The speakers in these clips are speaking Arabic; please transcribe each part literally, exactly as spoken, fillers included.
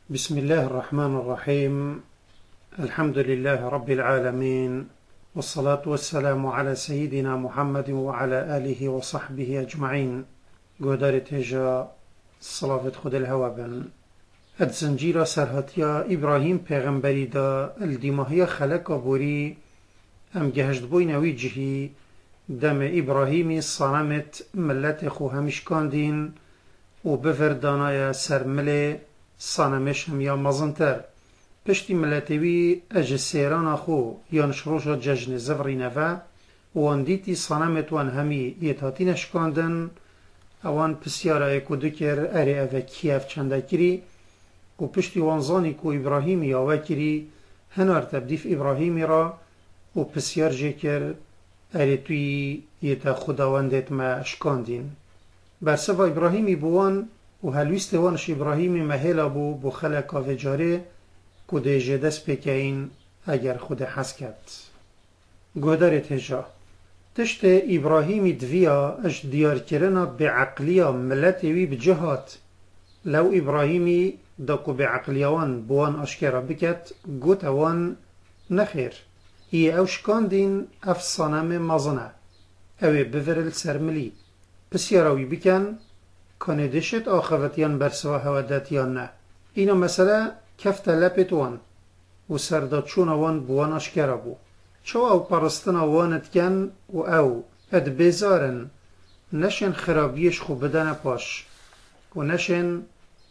بسم الله الرحمن الرحيم. الحمد لله رب العالمين، والصلاة والسلام على سيدنا محمد وعلى آله وصحبه أجمعين. قدر تجا صلاة خد الهوى بن الزنجيرة سرهتيا إبراهيم پیغمبری دا الدماهية خلق بوري ام جهشت بوين ويجهي دم إبراهيمي صنمت ملت خو همش كاندين و بفردانايا سرمله صنمش هم یا مزنتر پشتی ملتوی اج سیران خو یان شروش ججن زفری نفا وان دیتی صنمت وان همی یتاتی نشکاندن اوان پسیارا اکو دکر اره اوه کیف چنده کری و پشتی وانزانی کو ابراهیمی یاوه کری هنار تبدیف ابراهیمی را و پسیار جکر اره توی یتا خداوندت ما اشکاندین برسوا ابراهیمی بوان و هلویست وانش ابراهیمی مهلا بو بو خلقا و جاره کده جدس بکین اگر خود حس کرد. گودارت هجا تشت ابراهیمی دویا اش دیار کرنا بعقلیا ملت وی بجهات لو ابراهیمی داکو بعقلیوان بوان اشکرا بکت گوت وان نخیر ای اوشکاندین اف صنم مزنه اوی بفرل سرملی پس یاراوی بکن کاندشت آخوتیان برسوا هودتیان نه اینا مسئله کفت لپت وان و سردادچون وان بوان اشکرا بو چو او پرستن وانت کن و او اد بزارن نشن خرابیش خو بدن پاش و نشن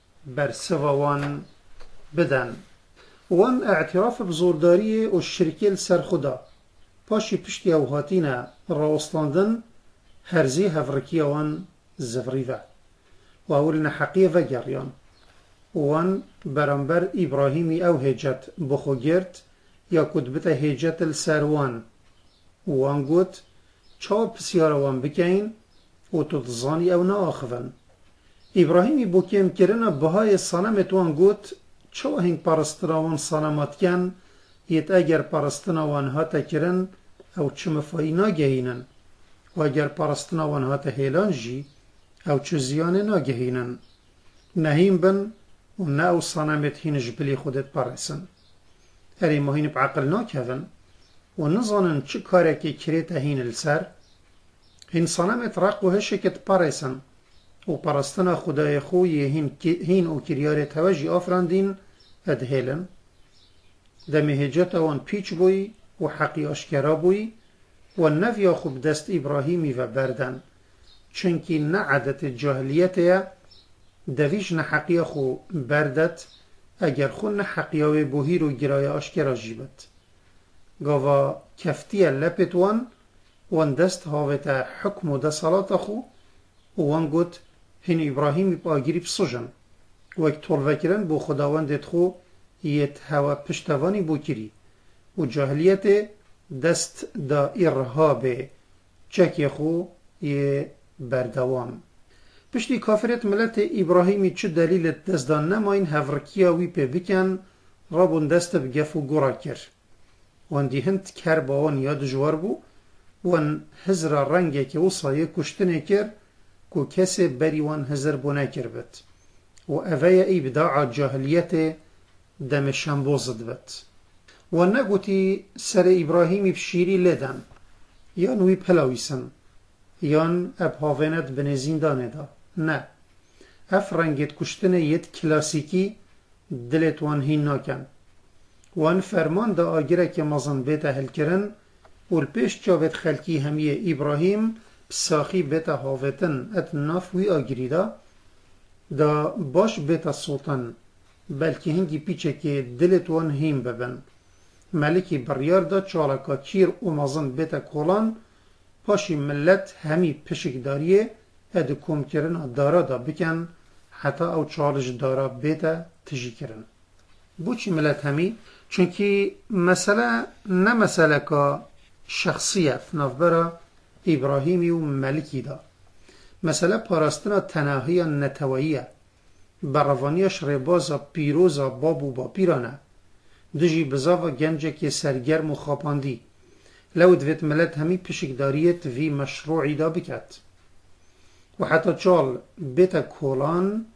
برسوا وان بدن وان اعتراف بزورداری و شرکل سر خدا پاشی پشتی او هاتینا را استاندن هرزی هفرکی وان زفریوه و اولنا حقیه و گریان وان برانبر ابراهیمی او هجت بخو گرد یا کدبت هجت السروان وان گوت چا پسیار وان بکین و تدزانی او ناخفن ابراهیمی بو کم کرنا بهای صنمت وان گوت چا هنگ پرستنا وان صنمات کن یت اگر پرستنا وان هاتا کرن او چم فاینا گهینن و اگر پرستنا وان هاتا هیلان جی او چه زیان ناگهینن نهیم بن و نه او صنمت هین جبلی خودت پرسن اری ما هین بعقل ناکهون و نزانن چه کاره که کریت هین السر هین صنمت رق و هشکت پرسن و پرستن خدای خوی هین, هین او کریار توجی آفراندین ادهیلن دم هجت وان پیچ بوی و حقی اشکرا بوی و نفیا خوب دست ابراهیمی و بردن چونکی نه عادت جاهلیته دویش نه حقیه خو بردت اگر خو نه حقیه بوهی رو گرای آشکرا جیبت گاوا کفتیه لپت وان وان دست هاوتا حکم و ده صلات خو وان گوت هین ابراهیمی باگیری بسجن و اک طول وکرن بو خداوندت خو یت هوا پشتوانی بو کری و جاهلیت دست دا ارهاب چکی خو یه بردوام پشتی کافرت ملت ابراهیمی چه دلیل دزدان نماین هفرکیا وی پی بکن رابون دست بگف و گرا کر وان دی هند کر باوان یاد جوار بو وان هزر رنگه که وصایه کشتنه کر کو کسی بری وان هزر بونه کر بد و اوه ای بداع جاهلیت دم شنبوزد بد وان نگوتی سر ابراهیمی بشیری لدن یا نوی پلاویسن یان اب هاوینت بن زندانه دا نه اف رنگت کشتنه یت کلاسیکی دلت وان هین ناکن وان فرمان دا آگره که مزن بیتا هل کرن و پیش جاوت خلکی همیه ابراهیم بساخی بیتا هاویتن ات ناف وی آگری دا دا باش بیتا سلطان بلکه هنگی پیچه که دلت وان هین ببن ملکی بریار دا چالکا چیر و مزن بیتا کولان پاشی ملت همی پشکداریه اد کوم کرن دارا دا بکن حتی او چالش دارا بیتا تجی کرن بوچی ملت همی چونکی مسئله نه مسئله که شخصیه فنافبرا ابراهیمی و ملکی دا مسئله پاراستنا تناهی نتوییه بروانیش ربازا پیروزا بابو با پیرانه دجی بزاوا گنجه که سرگرم و خاپاندی لو دویت ملت همی پشکداریت وی مشروعی دا بکت و حتی چال بیت کولان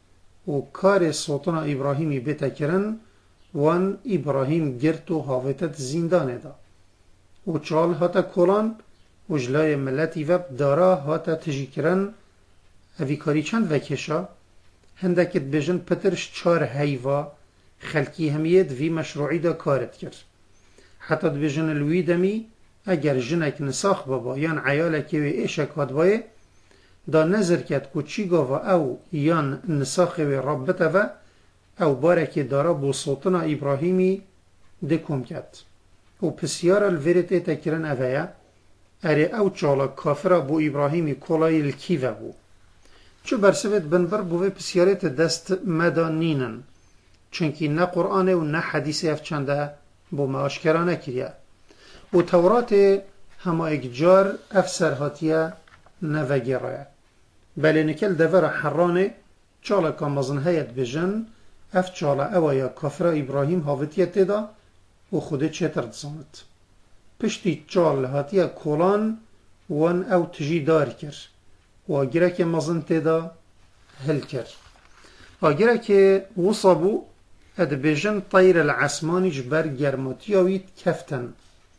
و کار سلطان ابراهیمی بیتا کرن وان ابراهیم گرت و هاویتت زندانه دا و چال هاتا کلان و جلای ملتی وب دارا هاتا تجی کرن اوی کاری چند وکشا هندکت بجن پترش چار هیوا خلکی همیت وی مشروعی دا کارت کرد حتی بجن الوی دمی اگر جنک نساخ بابا یان عیالکی و ایشک هاد بایه دا نظر کد که چی گاوا او یان نساخ و ربطه و او بارکی دارا بو سلطان ابراهیمی دکم کد و پسیار الویرت ایتا کرن اویا اره او چالا کافر بو ابراهیمی کلای الکیوه بو چو برسوید بنبر بوه پسیارت دست مدانینن چونکی نه قرآن و نه حدیث افچنده بو معاشکرانه کریه و تورات همه اگجار افسر هاتیه نوگیره بله نکل دور حرانه چالا کامازن هیت بجن اف چالا اوایا کافر ابراهیم هاوتیه تیدا و خوده چه ترد پشتی چال هاتیه کلان وان او تجی دار کر و اگره که مازن تیدا هل کر اگره که وصابو اد بجن طیر العسمانی جبر گرماتیاوید کفتن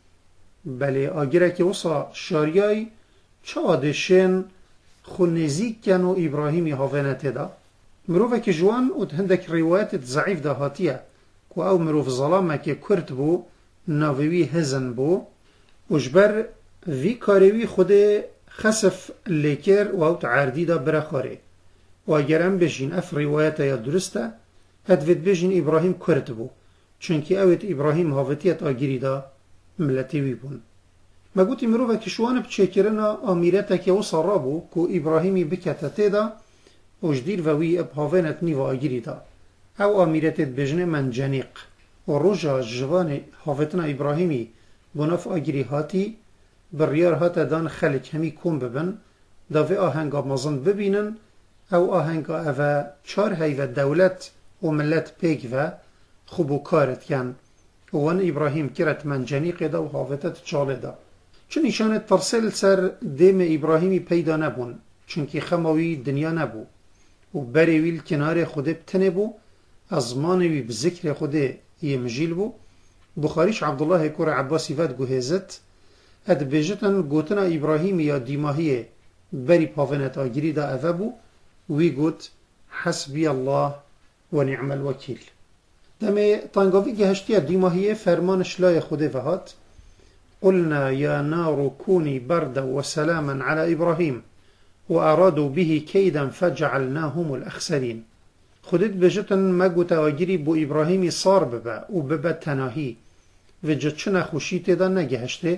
بله اگره که وصا شاریای چه آدشن خو نزیک کن و ابراهیمی هاوینه تیدا مروفه که جوان و هندک روایت ضعیف ده هاتیه که او مروف ظلامه که کرد بو ناویوی هزن بو و جبر وی کاروی خود خسف لیکر و او تعردی ده برخاره و اگرم بجین اف روایت یا درسته ادوید بجین ابراهیم کرد بو چونکه اوید ابراهیم هاوتیت آگیری ده ملتیوی بون ما گوتی مروفه که شوان بچه کرنا آمیرتا که وصا رابو که ابراهیمی بکتا تیدا و جدیر و وی ابهاوینت نیو آگیری دا او آمیرتت بجنه منجنیق و روژا جوان هاوتنا ابراهیمی بناف آگیری هاتی بریار هاتا دان خلق همی کن ببن دا وی آهنگا مازن ببینن او آهنگا اوه چار هیو دولت و ملت پیگ و خوبو کارت کن وان ابراهیم کرت منجنیق دا و هاوتت چاله دا چون ایشان ترسل سر دیم ابراهیمی پیدا نبون چونکی خماوی دنیا نبو و بریویل کنار خوده بتنه بو ازمانوی بذکر خوده یمجیل بو بخاریش عبدالله کور عباسی ود گوهزت اد بیجتن گوتنا ابراهیمی یا دیماهی بری پاونت آگیری دا اوه بو وی گوت حسبی الله و نعم الوکیل دمه تانگاوی گهشتی دیماهی فرمانش لای خوده وهات قلنا يا نار كوني بردا وسلاما على إبراهيم وأرادوا به كيدا فجعلناهم الأخسرين خودت بجتن مگو تاگیری بو ابراهیمی صار ببا و ببا تناهی و جتشنا خوشی تیدا نگهشته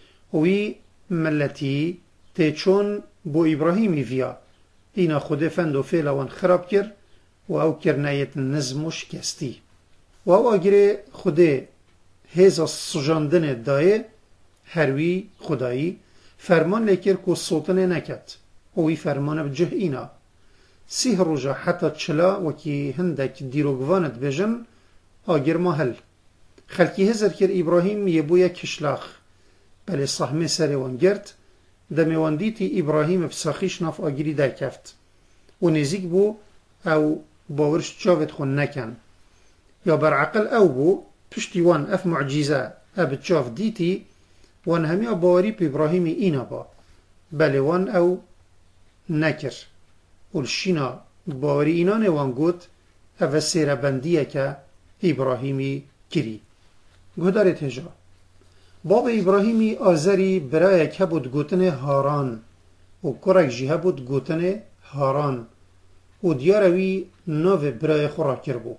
وی ملتی تیچون بو ابراهیمی ویا اینا خود فند و فیلا وان خراب کر و او کرنایت نزموش کستی و او آگیره خود هیزا سجاندن دایه هروی خدایی فرمان لیکر که سلطنه نکد وی فرمان بجه اینا سیه روژا حتی چلا وکی هندک دیروگوانت بجن آگر محل خلکی هزر کر ابراهیم یبویا کشلاخ بله صحمه سر وان گرد دمی وان دیتی ابراهیم بساخیش ناف آگیری در کفت و نزیک بو او باورش جاوت خون نکن یا برعقل او بو پشتی وان اف معجزه اب جاف دیتی وان همی باوری پی ابراهیم اینا با بله وان او نکر والشینا باوری اینا نوان گوت او سیر بندیه که ابراهیمی کری گودارت هجا باب ابراهیمی آزری برای که بود گوتن هاران و کرک جیه بود گوتن هاران و دیاروی نو برای خورا کر بو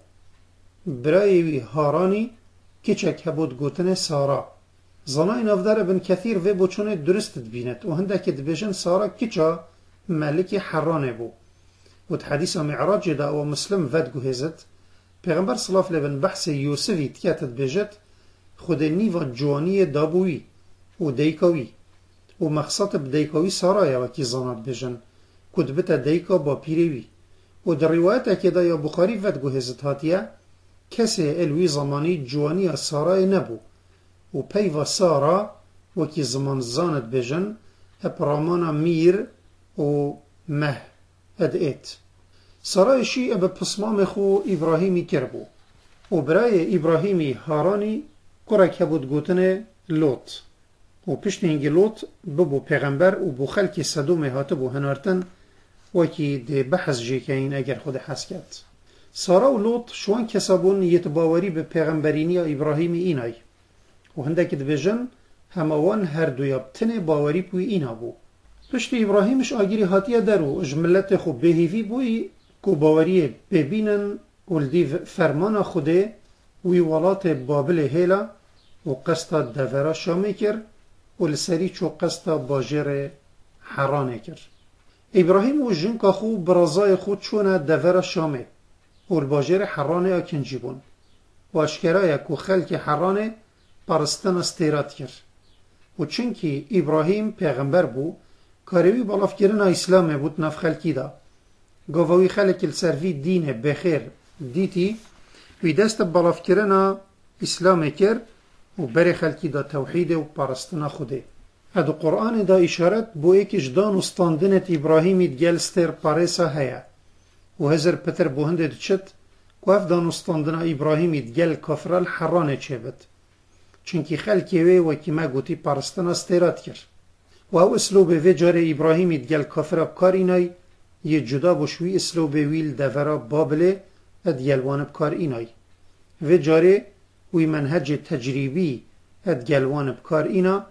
برای وی هارانی کچک بود گوتن سارا زنای نافدار ابن کثیر و بوچونه درست دبیند و هنده که دبیجن سارا کچا ملک حرانه بو و حدیث معراج دا و مسلم ود گوهزت پیغمبر صلی الله علیه و بحث یوسفی تیاتت بیجت خود نیو جوانی دابوی و دیکاوی و مقصد بدیکاوی سارا و کی زانات بیجن کدبت دیکا با پیروی و در روایت که دا یا بخاری ود گوهزت هاتیه کسی الوی زمانی جوانی سارا نبو و پیو سارا و کی زمان زانت بیجن اپرامانا میر و مه ادئت سرایشی اب پسمام خو ابراهیمی کربو و برای ابراهیمی هارانی کرک بود گوتن لوط و پشت هنگی لوط ببو پیغمبر و بو خلک صدوم هاته بو هنارتن وکی ده بحث جی که این اگر خود حس کرد. سارا و لوط شوان کسابون یتباوری به پیغمبرینی ابراهیمی اینای و هندک دبیجن هموان هر دویا بتنه باوری بوی اینا بو. پشت ابراهیمش آگیری هاتیه درو اجملت خو بهیوی بوی کو باوری ببینن ولدی فرمان خوده وی ولات بابل هیلا و قصد دورا شامه کر و لسری چو قصد باجر حرانه کر. ابراهیم و جنکا خو برازای خود چونه دورا شامه و الباجر حرانه اکنجی بون و اشکرای کو خلک حرانه پرستن استیرات کر. و چونکی ابراهیم پیغمبر بو کاروی بالاف کرن اسلام بود نف خلکی دا گووی خلک السروی دین بخیر دیتی وی دست بالاف کرن اسلام کر و بر خلکی دا توحید و پرستن خوده. ادو قرآن دا اشارت بو ایکش دان استاندنت ابراهیمی دگل ستر پارسا هیا و هزر پتر بو هنده دچت کواف دان استاندن ابراهیمی دگل کافرال حرانه چه بد چونکی خلکی وی وکی ما گوتی پرستن استیرات کر و او اسلوب وی جاره ابراهیمی دگل کافر بکار اینای یه جدا بشوی اسلوب ویل دورا بابله ادگلوان بکار اینای وی جاره وی منهج تجریبی ادگلوان بکار اینا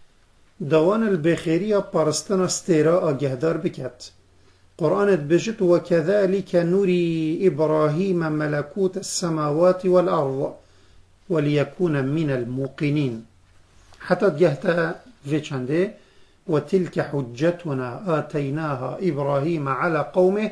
دوان البخیری پرستن استیرا آگهدار بکت. قرآن بجت و كذلك نوری ابراهیم ملکوت السماوات والارض وليكون من الموقنين حتى جهتا في چنده وتلك حجتنا آتيناها إبراهيم على قومه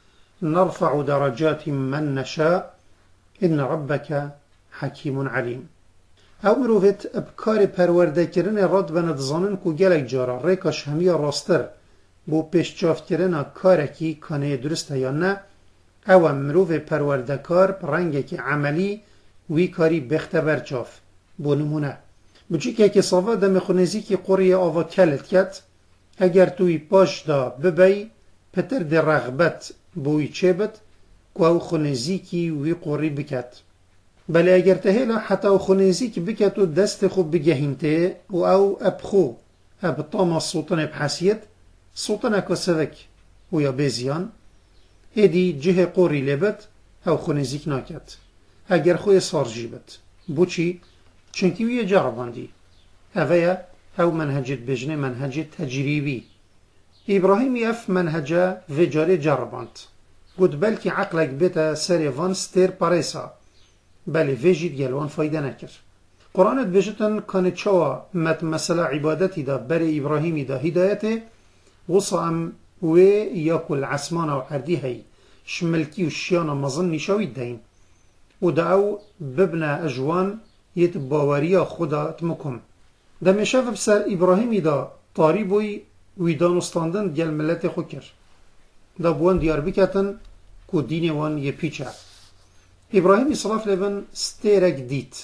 نرفع درجات من نشاء إن ربك حكيم عليم. او مروفت ابکار پرورده کرن راد بند زانن کو گلک جارا ریکاش همی راستر بو پیشچاف کرن کارکی کانه درسته یا نه او مروف پرورده کار رنگه که عملی وی کاری بخته برچاف بو نمونه بچی که که صافا دم خونزی که قوری آوا کلت کت اگر توی پاش دا ببی پتر ده رغبت بوی چه بد که او خونزی که وی قوری بکت بله اگر تهیلا حتی او خونزی که بکتو دست خوب بگهینته و او ابخو اب طاما سلطان بحسیت سلطان اکا سوک و یا بزیان ایدی جه قوری لبت او خونزیک ناکت اگر خوی سارجی بد بو چی؟ چونکی وی جرباندی اویا او منهجت بجنه منهج تجریبی ابراهیمی اف منهجه و جاری جرباند گود بلکی عقلک بیتا سر وان ستر پاریسا بله ویجید گلوان فایده نکر. قرآنت بجتن کانه چوا مت مسئله عبادتی دا بر ابراهیمی دا هدایته وصا ام وی یاکل عسمان و عردی هی شملکی و شیان و مظن نشاوید دهیم و دا او ببنه اجوان یت باوریا خدا تمکم دا میشاف بسر ابراهیمی دا طاری بوی وی دانستاندن گل ملت خو کر دا بوان دیار بکتن که دین وان یه پیچه ابراهیمی صلاف لبن ستیرک دیت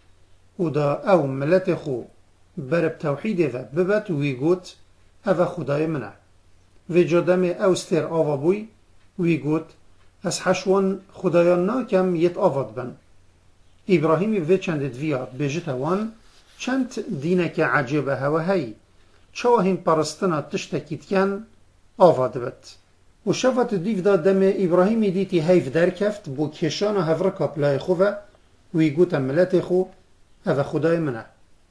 و دا او ملت خو برب توحیده و ببت وی گوت او خدای منه و جادم او ستیر آوا بوی وی گوت از حشوان خدایان ناکم یت آواد بن ابراهیمی و چند دویا بجت وان چند دینک عجیبه هوا هی چواهیم پرستنا تشتکید کن آواد بد و شفت دیو دا دم ابراهیمی دیتی هیف در کفت بو کشان و هفرکا پلای خواه وی گوت ملت خو او خدای منه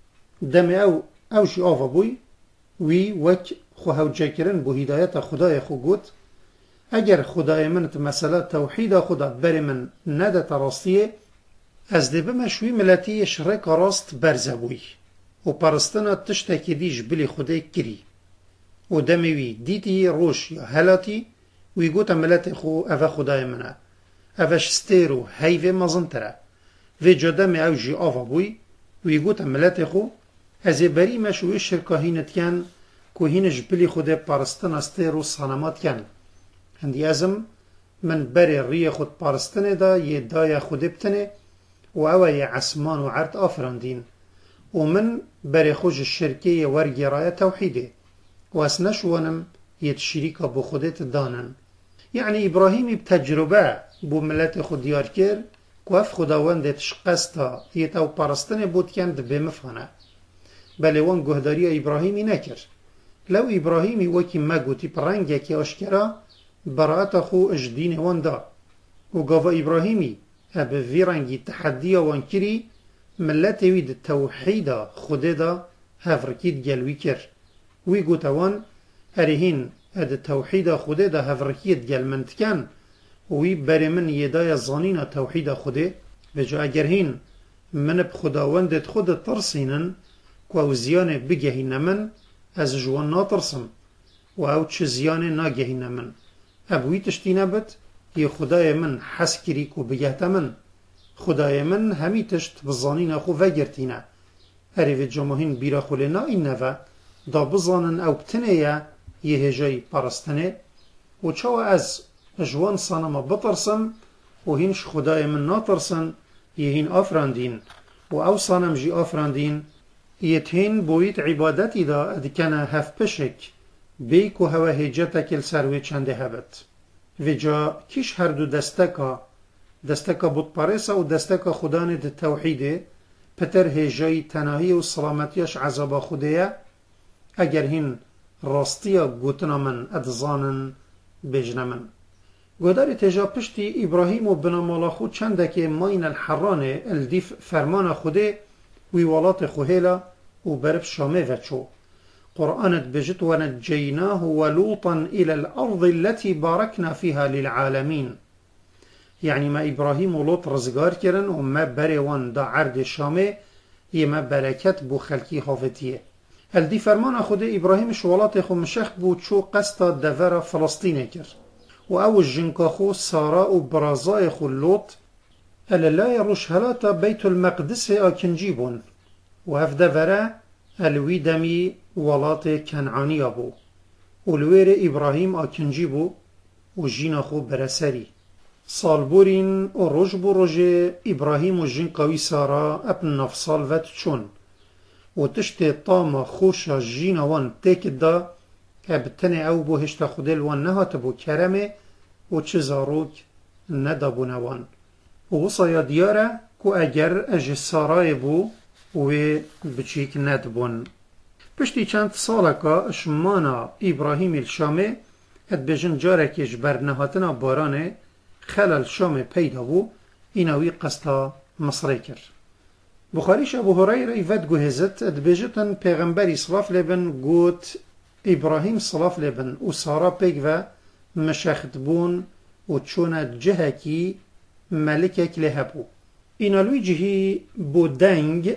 دم او اوشی آوا بوی وی وک خو هوجه کرن بو هدایت خدای خو گوت اگر خدای منت مسئله توحید خدا بر من ندت راستیه از دی بمشوی ملتی شرک راست برزه بوی و پرستنا تشتکی دیش بلی خدای کری و دموی دیتی روش یا هلاتی وی گوت ملت خو او خدای منه اوش ستیرو هیوه مزنتره وی جدم او جی آوا بوی وی گوت ملت خو از بری مشوی شرکاهینت کن که هینش بلی خود پرستن استیرو سانمات کن هندی ازم من بری ری خود پرستن دا یه دای خود بتنه و او یه عسمان و عرد آفراندین و من بری خوش شرکی ورگی رای توحیده و اسنشوانم یه شریکا بو خودت دانن يعني إبراهيم بتجربة بو ملت خود ديار كر كواف خداوند تشقستا يتاو پرستن بود كند بمفهنه بله وان گهداری إبراهيمي نكر لو إبراهيمي وكي ما قوتي برنگه كي أشكرا براءت خو اجدين وان دا وقاوا إبراهيمي أب في رنگي تحديا وان كري ملت ويد توحيدا خوده دا هفركيد جلوي كر وي قوتا وان هرهين اد توحيدا خوده دا هفركيد جل منتكن وی بر من یدای زانین توحید خوده و جا اگر هین من بخداوندت خود ترسینن که او زیان بگهین من از جوان ناترسم و او چه زیان نگهین من ابوی تشتی نبت یه خدای من حس کری که بگهت من خدای من همی تشت بزانین خو وگرتینه هری و جمعین بیرا خولنا این نوه دا بزانن او بتنه یه هجای پرستنه و چاو از جوان صنم بترسم و هینش خدای من ناترسن یهین آفراندین و او صنم جی آفراندین یتهین بویت عبادتی دا ادکنه هف پشک بیک و هوا هجتا کل سروی چنده هبت و جا کش هر دو دستکا دستکا بود پارسا و دستکا خدانه ده توحیده پتر هجای تناهی و سلامتیش عذابا خوده اگر هین راستیا گوتنا من ادزانن بجن من گوداری تجا پشتی ابراهیم و بنامالا خود چنده که ماین الحرانه الدیف فرمان خوده وی ولات خوهیلا و برب شامه وچو قرآنت بجت ونجيناه ولوطا إلى الأرض التي باركنا فيها للعالمين يعني ما إبراهيم ولوط رزقار كرن وما بريوان دا عرض شامه يما بركت بو خلقي حافتيه الدي فرمان خود إبراهيم شوالات خو مشخ بو چو قسطا دفر فلسطين كر و او الجنكا خو سارا و برازاي خو اللوط ألا لا يروش هلاتا بيت المقدس آكنجيبون و هف دفره الوی دمی ولات کنعانی بو اولویر ابراهیم آکنجی بو و جینا خو برسری سالبورین و روش بو روش ابراهیم و جین قوی سارا ابن نفسال وط چون و تشت طام خوشا جینا وان تک دا ابتنه او بو هشتا خودل وان نهات بو کرمه و چه زاروک ندا بو نوان و وصایا دیاره که اگر اج سارای بو و بچیک ندبون پشتی چند سالکا شمانا ابراهیم الشامه اد بجن جارکش بر نهاتنا بارانه خلال شام پیدا بو ایناوی قصدا مصره کر بخاریش ابو هریره ود گوهزت اد بجتن پیغمبری صلاف لبن گوت ابراهیم صلاف لبن و سارا پیگ و مشخت بون و چون جهکی ملکک لهبو اینالوی جهی بو دنگ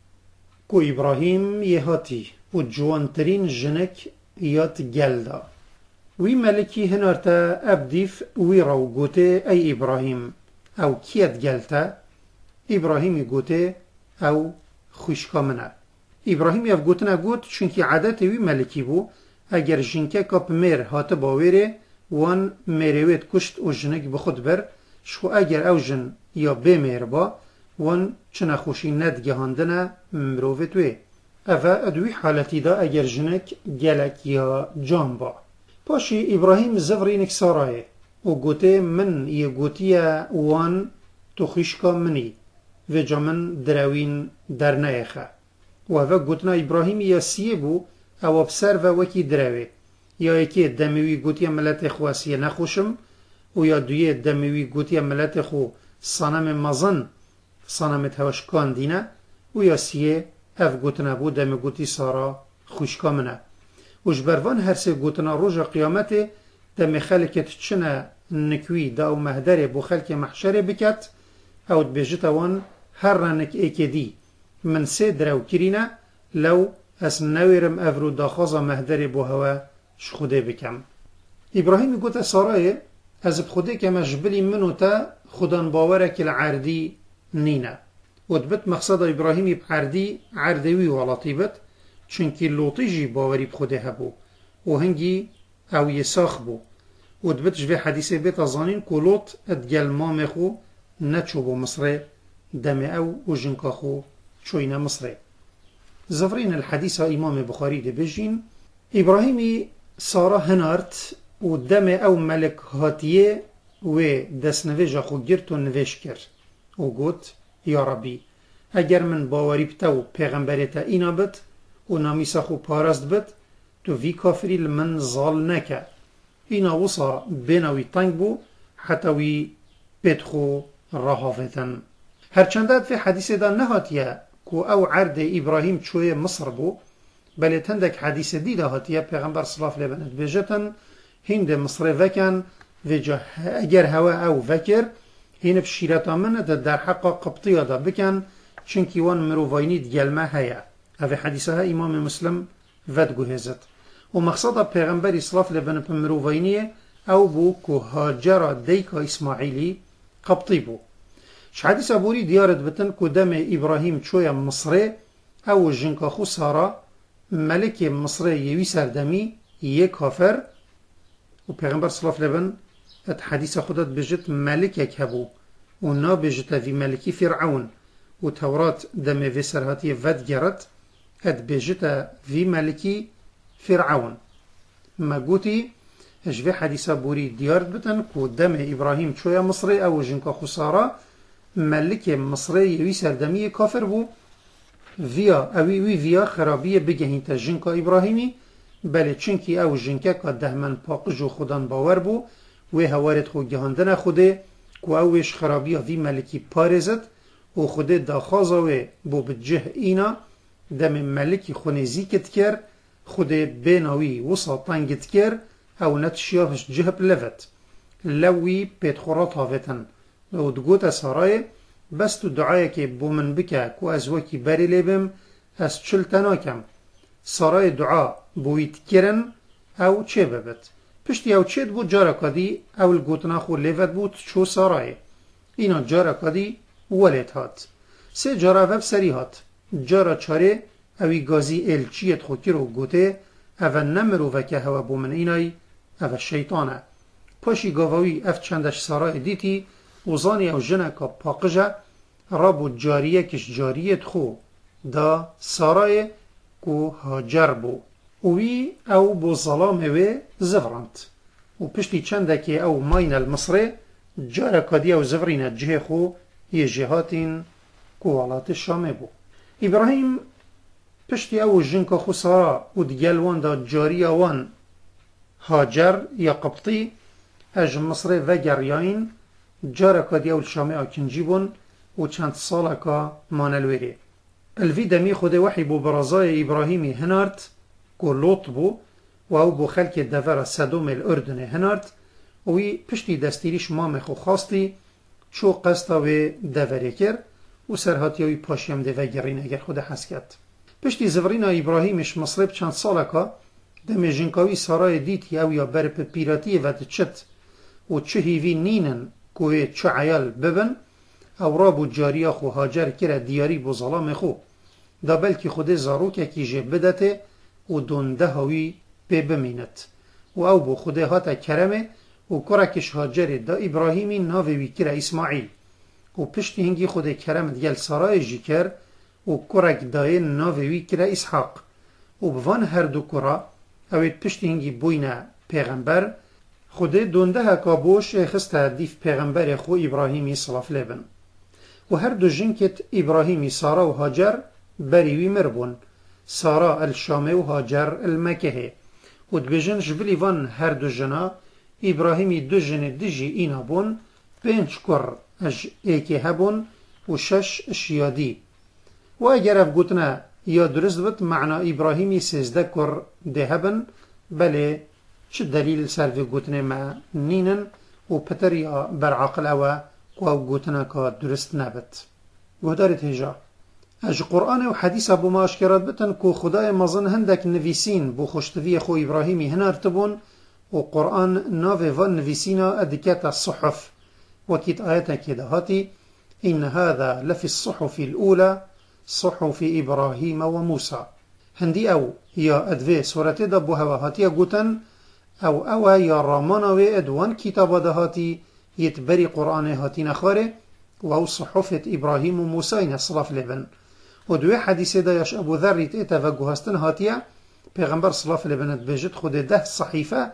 کو ابراهیم یهاتی و جوانترین جنک یات گلدا وی ملکی هنارتا ابدیف وی رو گوته ای ابراهیم او کیت گلتا ابراهیمی گوته او خوشکا منه ابراهیم یف گوتنا گوت چونکی عادت وی ملکی بو اگر جنکه کپ میر هات باویره وان میرویت کشت و جنک بخود بر شو اگر او جن یا بمیر با وان چنا خوشی ندگهاندنه مروفت وی اوه ادوی حالتی دا اگر جنک گلک یا جان با پاشی ابراهیم زفرینک سارایه و گوته من یه گوتیه وان تو خوشکا منی و جا من دروین در نیخه و اوه گوتنا ابراهیم یا سیه بو او بسر و وکی دروی یا یکی دمیوی گوتیه ملت خواسیه نخوشم و یا دویه دمیوی گوتیه ملت خو صنم مزن صنمت هوشکان دینه و یا سیه اف گوتنا بو دم گوتی سارا خوشکا منه وش بروان هر سه گوتنا روژ قیامت دم خلکت چنه نکوی دا و مهدر بو خلک محشر بکت او دبیجت وان هر رنک ایک دی من سه درو کرینه لو اس نویرم افرو داخوزا مهدر بو هوا شخوده بکم ابراهیم گوت سارای از بخوده که مجبلی منو تا خودان باورک العردی نینه و دبت مقصد ابراهیمی بعردی عردوی ولاتی بت چونکی لوطی جی باوری بخوده هبو و هنگی او یساخ بو و دبت جوی حدیث بیت ازانین که لوط ادگل مام خو نچو بو مصر دم او و جنکا خو چوین مصر زفرین الحدیث امام بخاری ده بجین ابراهیمی سارا هنارت و دم او ملک هاتیه و دست نویجا خو گرت و نویش کر و گوت یا ربی اگر من باوری بتا و پیغمبریتا اینا بد و نامیسا خو پارست بد تو وی کافری لمن ظال نکه اینا وصا بیناوی تنگ بو حتی وی بدخو راهافتن هرچندت في حديث دا نهاتيه كو او عرض ابراهيم چوه مصر بو بل تندك حديث دي دا هاتيه پیغمبر صلی الله علیه و آله بجتن هند مصر وكان وجه اگر هوا او فكر هين بشيرتا من در حق قبطيه دا بكن چونكي وان مروفايني ديالما هيا هذا حديثها امام مسلم ود گوهزت و مقصد پیغمبر صلی الله علیه و آله مروفايني او بو كو هاجر ديكا اسماعيلي قبطي بو حدیث ابوری دیارت بتن که دم ابراهیم چوی مصره او جنکا خو سارا ملک مصره یوی سردمی یک کافر و پیغمبر صلی الله علیه و آله ات حدیث خودت بجت ملک یک هبو و نا بجت وی ملکی فرعون و تورات دم وی سرهاتی ود گرد ات بجت وی ملکی فرعون ما گوتی اجوی حدیث ابوری دیارت بتن که دم ابراهیم چوی مصره او جنکا خو سارا ملک مصری یوی سردمی کافر بو ویا اوی وی ویا خرابی بگهین تا جنکا ابراهیمی بله چونکی او جنکا که دهمن پاقج و خودان باور بو و هوارد خود گهاندن خوده که اوش خرابی وی ملکی پارزد و خوده داخازا و بو بجه اینا دم ملکی خونزی کت کر خوده بیناوی وصا تنگت کر او نتشیافش جهب لفت لوی پیتخورات هافتن و دگوت سارای بس تو دعای که بو من بکه کو از وکی بری لیبم از چل تناکم سارای دعا بویت کرن او چه ببت پشتی او چه بود جارا کدی اول گوتنا خو لیفت بود چو سارای اینا جارا کدی ولید هات سه جارا وب سری هات جارا چاره اوی گازی الچیت خو کرو گوته او نمرو وکه هوا بو من اینای او شیطانه پاشی گاوی اف چندش سارای دیتی وزانی او جنکا پاقجه رابو جاریه کش جاریت خو دا سارای کو هاجر بو وی او بو ظلام وی زفرانت و پشتی چنده که او ماین المصری جارکا دی او زفرین جه خو یه جهاتین کو ولات الشامه بو ابراهیم پشتی او جنکا خو سارا و دیگلوان دا جاریه وان هاجر یا قبطی اج مصری و گریاین جارکا دی اول شامه آکنجی بون و چند سالکا مانلویری الوی دمی خود وحی بو برازای ابراهیمی هنارت کو لوط بو و او بو خلک دور صدوم الاردن هنارت وی پشتی دستیریش مام خو خواستی چو قستا و دوری کر و سرهاتی وی پاشیم دو گرین اگر خود حس کرد پشتی زورین ابراهیمش مصرب چند سالکا دم جنکاوی سارای دیتی او یا بر پیراتی و چت و چه هیوی نینن کوی چه عیال ببن او رابو جاریا خو هاجر کرا دیاری بو ظلام خو دا بلکی خود زاروکه کی جه بدته و دونده هاوی بی بمینت و او بو خود هاتا کرمه و کرکش هاجر دا ابراهیمی ناوی کرا اسماعیل و پشتی هنگی خود کرم دیل سارای جی کر و کرک دای ناوی کرا اسحاق و بوان هر دو کرا اوید پشتی هنگی بوینه پیغمبر خود دونده هکا بوش خسته دیف پیغمبر خو ابراهیمی صلاف لبن و هر دو جنکت ابراهیمی سارا و هاجر بریوی مربون سارا الشامه و هاجر المکه و دبجن جبلی وان هر دو جنا ابراهیمی دو جن دیجی اینا بون پنج کر اج ایکی هبون و شش اشیادی و اگر اف گوتنا یا درست بت معنا ابراهیمی سیزده کر ده هبن بله چه دلیل سر گوتنه ما نینن و پتر یا برعقل او و گوتنه که درست نبت گهدارت هجا اج قرآن و حدیث بو ما اشکرات بتن که خدای مزن هندک نویسین بو خوشتوی خو ابراهیمی هنارتبون و قرآن ناوه و نویسینا ادکت الصحف وكيت آياتا كده هاتي إن هذا لفي الصحف الأولى صحف إبراهيم وموسى هندي أو يا أدوي سورة دبوها وهاتي قوتن او او یا رامانوی ادوان کتاب دهاتی یتبری قرآن هاتی نخاره و او صحفت ابراهیم و موسی نصلاف لبن و دوی حدیث دایش ابو ذر ریت ایتا و گوهستن هاتیه پیغمبر صلاف لبنت بجد خود ده صحیفه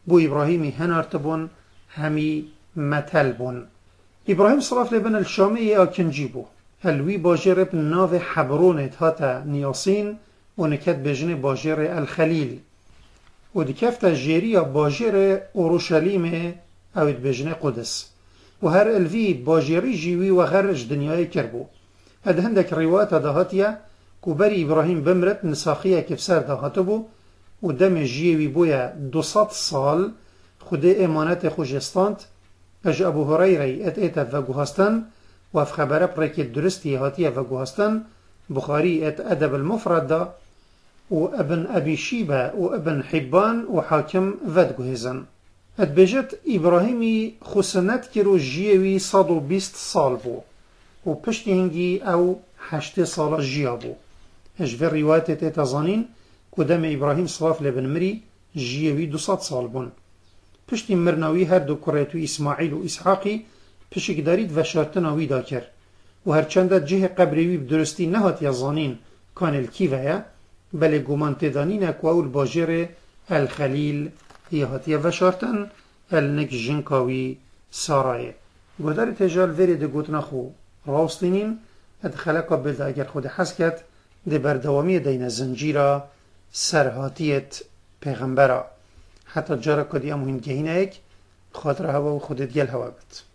بو إبراهيمي هنارتبون همي متلبون. إبراهيم صلاف لبن الشامي أكنجيبو الوي باجر بن ناف حبرونت هاتا نياسين ونكت بجن باجر الخليل ودكفت جيريا باجر أورشليم أو بجن قدس وهر الفي باجري جيوي وغرج دنياي كربو. هاد هندك روايات دهاتيا كوبري إبراهيم بمرت نساخية كفسار دهاتبو ودم جيوي بويا دوصات صال خده امانت خوجستانت اج ابو هريره ات ات فغوهستان وف خبره بريك درستي هاتيه فغوهستان بخاري ات ادب المفرد دا وابن ابي شيبه وابن حبان وحاكم فدغوهزن ات بجت ابراهيمي خسنت كيرو جيوي صد وبيست صال بو وبشتي هنجي او حشتي صال جيابو اج في الروايات ات زانين كدام ابراهيم صلاف لبن مري جيوي دوصات صال بون پشتی مرناوی هر دو کراتو اسماعیل و اسحاقی پشک دارید و شاتناوی دا کر و هرچند جه قبریوی بدرستی نهات یزانین کان الکیوه بله گمان تدانین اکواو الباجر الخلیل یهاتی و شارتن النک جنکاوی سارایه گودار تجال وری ده گوتنا خو راستینین ادخلقا بلد اگر خود حس کت ده بردوامی دین زنجیرا سرهاتیت پیغمبرا حتی جارا کدی امو هنگهینه ایک خاطر هوا و خودت گل هوا بید.